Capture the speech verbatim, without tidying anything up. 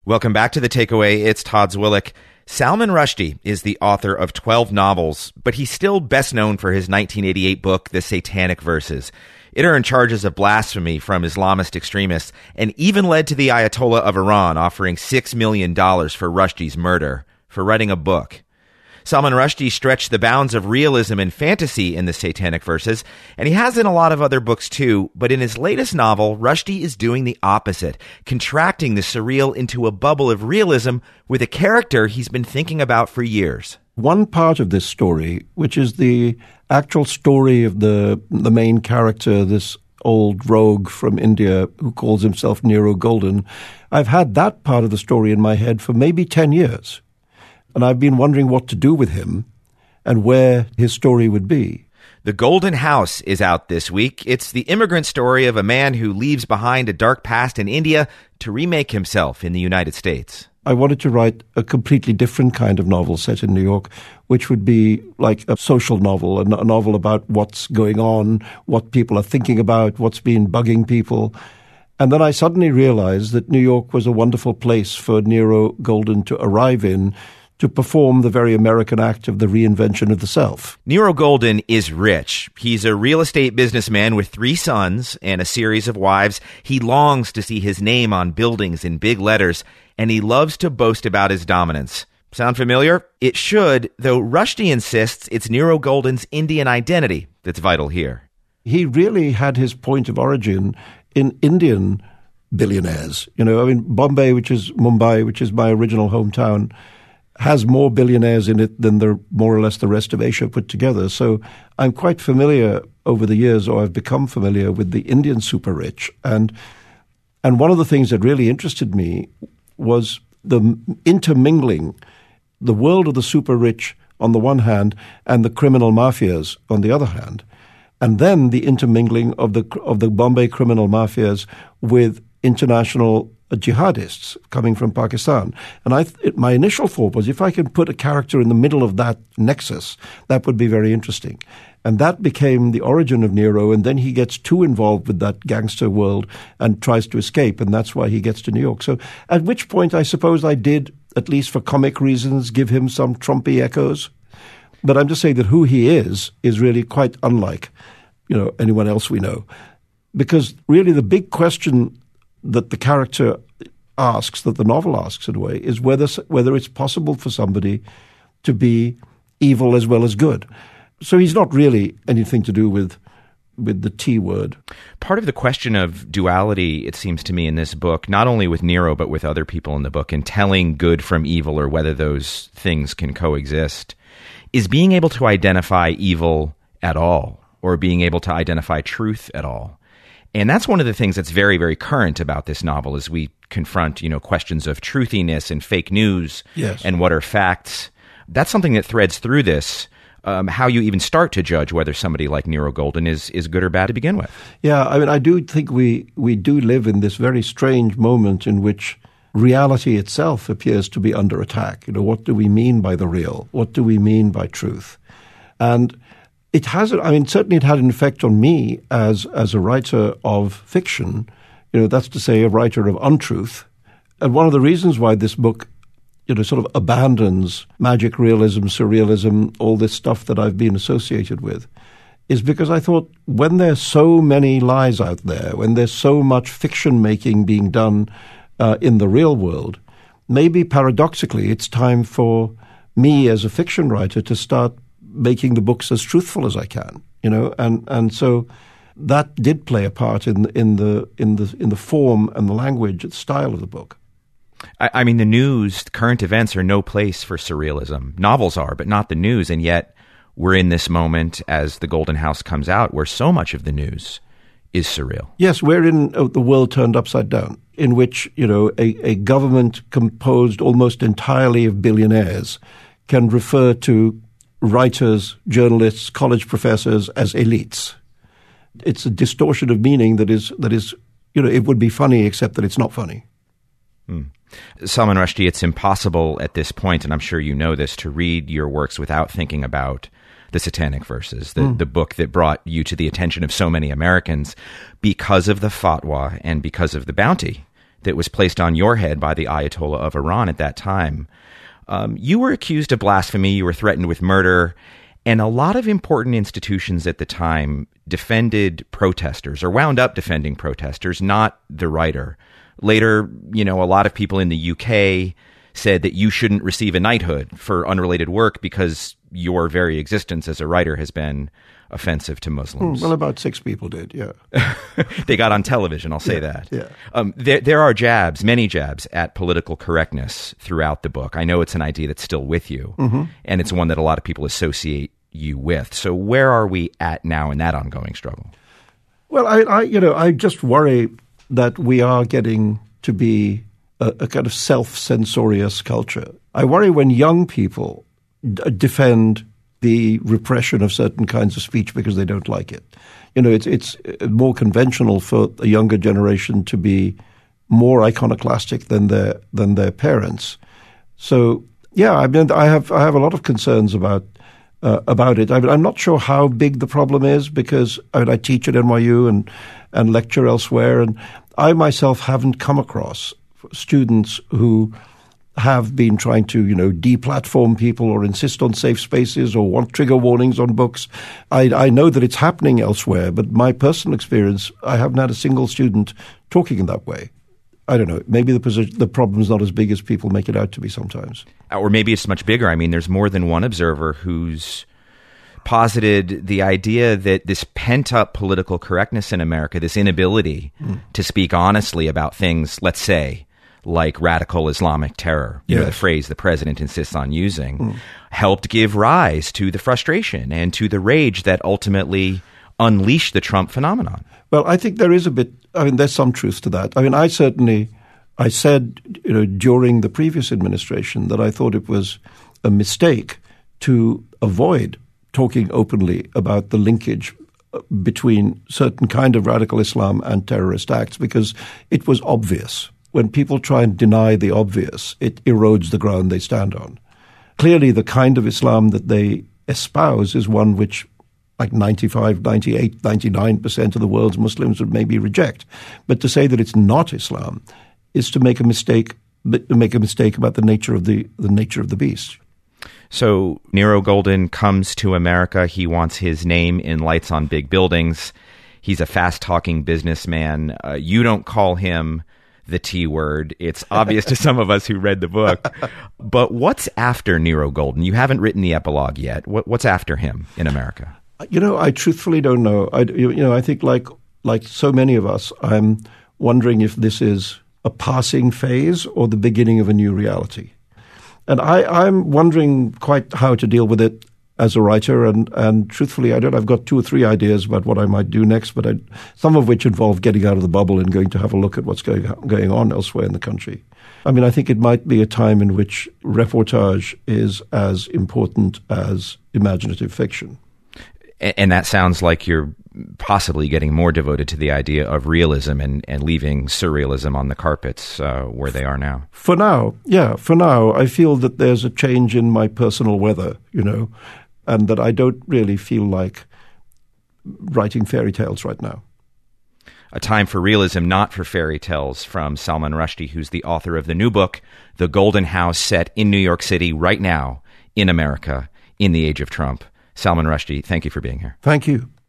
Welcome back to The Takeaway. It's Todd Zwillich. Salman Rushdie is the author of twelve novels, but he's still best known for his nineteen eighty-eight book, The Satanic Verses. It earned charges of blasphemy from Islamist extremists and even led to the Ayatollah of Iran offering six million dollars for Rushdie's murder for writing a book. Salman Rushdie stretched the bounds of realism and fantasy in The Satanic Verses, and he has in a lot of other books too, but in his latest novel, Rushdie is doing the opposite, contracting the surreal into a bubble of realism with a character he's been thinking about for years. One part of this story, which is the actual story of the the main character, this old rogue from India who calls himself Nero Golden, I've had that part of the story in my head for maybe ten years. And I've been wondering what to do with him and where his story would be. The Golden House is out this week. It's the immigrant story of a man who leaves behind a dark past in India to remake himself in the United States. I wanted to write a completely different kind of novel set in New York, which would be like a social novel, a novel about what's going on, what people are thinking about, what's been bugging people. And then I suddenly realized that New York was a wonderful place for Nero Golden to arrive in, to perform the very American act of the reinvention of the self. Nero Golden is rich. He's a real estate businessman with three sons and a series of wives. He longs to see his name on buildings in big letters, and he loves to boast about his dominance. Sound familiar? It should, though Rushdie insists it's Nero Golden's Indian identity that's vital here. He really had his point of origin in Indian billionaires. You know, I mean, Bombay, which is Mumbai, which is my original hometown, has more billionaires in it than the more or less the rest of Asia put together. So I'm quite familiar over the years, or I've become familiar with the Indian super rich. And and one of the things that really interested me was the intermingling, the world of the super rich on the one hand and the criminal mafias on the other hand. And then the intermingling of the of the Bombay criminal mafias with international jihadists coming from Pakistan. And I, it, my initial thought was, if I can put a character in the middle of that nexus, that would be very interesting. And that became the origin of Nero, and then he gets too involved with that gangster world and tries to escape, and that's why he gets to New York. So at which point I suppose I did, at least for comic reasons, give him some Trumpy echoes. But I'm just saying that who he is is really quite unlike, you know, anyone else we know. Because really the big question that the character asks, that the novel asks in a way, is whether whether it's possible for somebody to be evil as well as good. So he's not really anything to do with with the T word. Part of the question of duality, it seems to me, in this book, not only with Nero, but with other people in the book, in telling good from evil or whether those things can coexist, is being able to identify evil at all, or being able to identify truth at all. And that's one of the things that's very, very current about this novel as we confront, you know, questions of truthiness and fake news. Yes. And what are facts. That's something that threads through this, um, how you even start to judge whether somebody like Nero Golden is, is good or bad to begin with. Yeah, I mean, I do think we, we do live in this very strange moment in which reality itself appears to be under attack. You know, what do we mean by the real? What do we mean by truth? And it has, I mean, certainly it had an effect on me as as a writer of fiction, you know, that's to say a writer of untruth. And one of the reasons why this book, you know, sort of abandons magic realism, surrealism, all this stuff that I've been associated with, is because I thought when there's so many lies out there, when there's so much fiction making being done uh, in the real world, maybe paradoxically it's time for me as a fiction writer to start making the books as truthful as I can, you know, and, and so that did play a part in in the in the in the form and the language, the style of the book. I, I mean, the news, current events are no place for surrealism. Novels are, but not the news, and yet we're in this moment as The Golden House comes out where so much of the news is surreal. Yes, we're in uh, the world turned upside down, in which, you know, a, a government composed almost entirely of billionaires can refer to writers, journalists, college professors as elites. It's a distortion of meaning that is, that is, you know, it would be funny except that it's not funny. Hmm. Salman Rushdie, it's impossible at this point, and I'm sure you know this, to read your works without thinking about The Satanic Verses, the, mm. the book that brought you to the attention of so many Americans because of the fatwa and because of the bounty that was placed on your head by the Ayatollah of Iran at that time. Um, you were accused of blasphemy, you were threatened with murder, and a lot of important institutions at the time defended protesters, or wound up defending protesters, not the writer. Later, you know, a lot of people in the U K said that you shouldn't receive a knighthood for unrelated work because your very existence as a writer has been offensive to Muslims. Well, about six people did, yeah. They got on television, I'll say yeah, that. Yeah. Um, there, there are jabs, many jabs, at political correctness throughout the book. I know it's an idea that's still with you, mm-hmm. and it's one that a lot of people associate you with. So where are we at now in that ongoing struggle? Well, I, I you know, I just worry that we are getting to be a, a kind of self-censorious culture. I worry when young people d- defend the repression of certain kinds of speech because they don't like it. You know, it's it's more conventional for a younger generation to be more iconoclastic than their than their parents. So yeah, I mean, I have I have a lot of concerns about uh, about it. I mean, I'm not sure how big the problem is because I mean, I teach at N Y U and and lecture elsewhere, and I myself haven't come across students who have been trying to, you know, deplatform people or insist on safe spaces or want trigger warnings on books. I, I know that it's happening elsewhere, but my personal experience, I haven't had a single student talking in that way. I don't know. Maybe the position, the problem's not as big as people make it out to be sometimes. Or maybe it's much bigger. I mean, there's more than one observer who's posited the idea that this pent-up political correctness in America, this inability mm. to speak honestly about things, let's say, like radical Islamic terror, you yes. know, the phrase the president insists on using, mm. helped give rise to the frustration and to the rage that ultimately unleashed the Trump phenomenon. Well, I think there is a bit, I mean, there's some truth to that. I mean, I certainly, I said, you know, during the previous administration that I thought it was a mistake to avoid talking openly about the linkage between certain kind of radical Islam and terrorist acts because it was obvious. When people try and deny the obvious, it erodes the ground they stand on. Clearly, the kind of Islam that they espouse is one which like ninety-five, ninety-eight, ninety-nine percent of the world's Muslims would maybe reject. But to say that it's not Islam is to make a mistake, to make a mistake about the nature of the, the nature of the beast. So Nero Golden comes to America. He wants his name in lights on big buildings. He's a fast-talking businessman. Uh, you don't call him the T word. It's obvious to some of us who read the book. But what's after Nero Golden? You haven't written the epilogue yet. What, what's after him in America? You know, I truthfully don't know. I, you know, I think like like so many of us, I'm wondering if this is a passing phase or the beginning of a new reality. And I, I'm wondering quite how to deal with it as a writer. And, and truthfully, I don't. I've got two or three ideas about what I might do next, but I, some of which involve getting out of the bubble and going to have a look at what's going going on elsewhere in the country. I mean, I think it might be a time in which reportage is as important as imaginative fiction. And that sounds like you're possibly getting more devoted to the idea of realism and, and leaving surrealism on the carpets uh, where they are now. For now, yeah, for now, I feel that there's a change in my personal weather, you know, and that I don't really feel like writing fairy tales right now. A time for realism, not for fairy tales, from Salman Rushdie, who's the author of the new book, The Golden House, set in New York City right now in America in the age of Trump. Salman Rushdie, thank you for being here. Thank you.